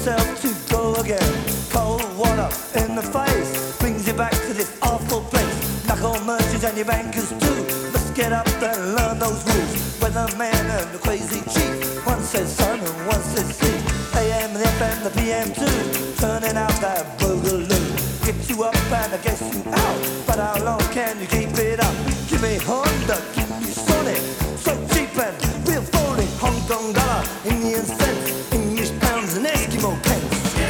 yourself to go again. Cold water in the face brings you back to this awful place. Knuckle merchants and your bankers too must get up and learn those rules. Weatherman and the crazy chief, one says sun and one says sea. AM, the FM, the PM too, turning out that boogaloo. Get you up and I guess you out, but how long can you keep it up? Give me Honda, give me Sonic, so cheap and real phony. Hong Kong dollar, Indian cents, English pounds and Eskimo pence.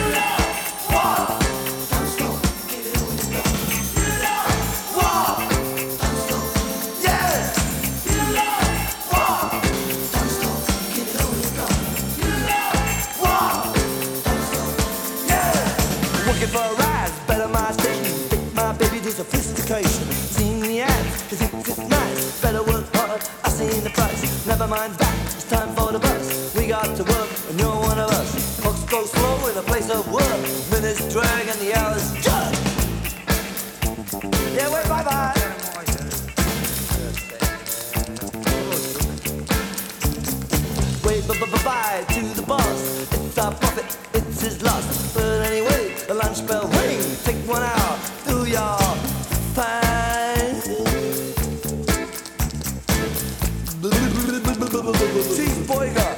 Looking for a rise, better my station. Think my baby do sophistication. Seen the ads, cause it's nice. Better work hard, I seen the price. Never mind that, it's time for the bus. We got to work, and you're one of us. Clocks go slow in a place of work. Minutes drag and the hours jug. Yeah, wait, bye-bye. Wait, bye-bye to the boss. It's our profit, it's his loss. But anyway, the lunch bell ring. Take 1 hour, do your fine. Cheese boyga.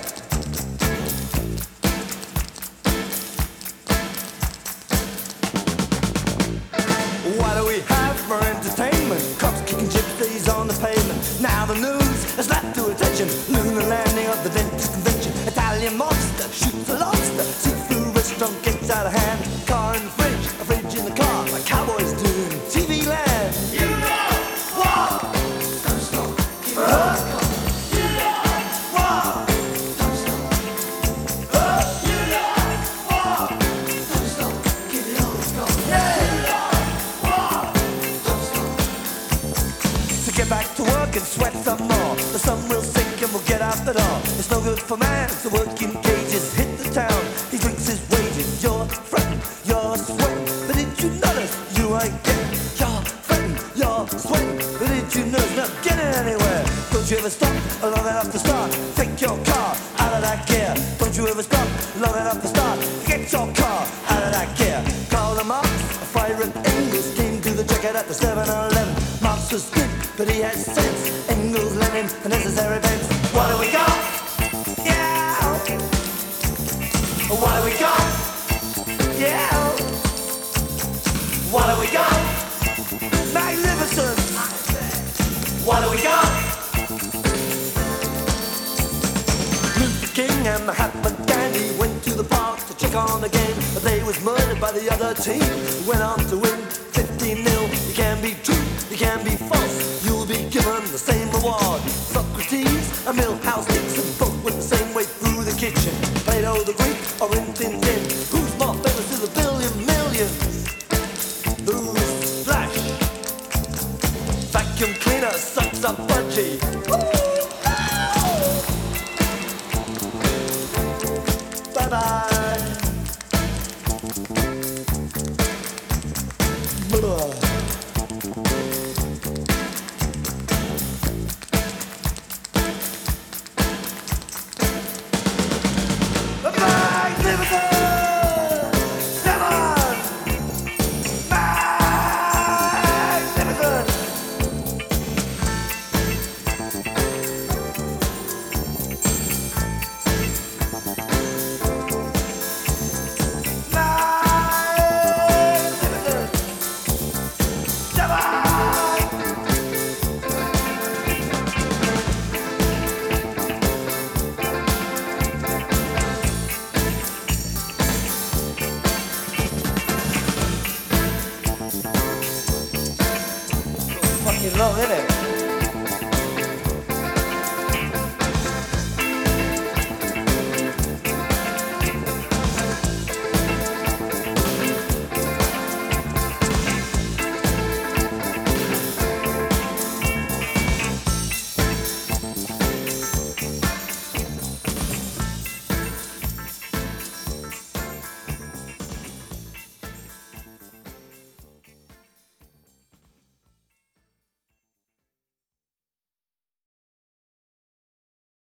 What do we have for entertainment? Cops kicking gypsies on the pavement. Now the news has led to attention. Lunar landing of the dentist convention. Italian monster shoots a lobster. Seafood restaurant gets out of hand. Car in the fridge, a fridge in the car. Like cowboys do in TV land. You know what? Don't stop, keep it on. You know what? Don't stop. You know what? Don't stop, keep it on. Yeah. You know what? Don't stop. So get back to work and sweat some more. The sun will sink and we'll get out the door. It's no good for man to work in cages. Hit the town, he drinks his wages. You're fretting, you're sweating, but did you notice you ain't getting? You're fretting, you're sweating, but did you notice not getting anywhere? Don't you ever stop long enough to start? Take your car out of that gear. Don't you ever stop long enough to start? Get your car out of that gear. Karl Marx, a fire at Engels, came to the jacket at the 7-Eleven. Marx was good, but he had sense. Engels, Lenin, the necessary events. What do we got? Yeah. What do we got? Yeah. What do we got? Magnificent. What do we got? Luther King and Mahatma Gandhi went to the park to check on the game, but they was murdered by the other team. Went on to win 15-0. You can be true, you can be false. You'll be given the same reward. Socrates and Milhouse Dixon both went the same way through the kitchen. Plato the Greek or Rin Tin Tin. Who's more famous to the billion millions? Who's Flash? Vacuum cleaner sucks up budgie.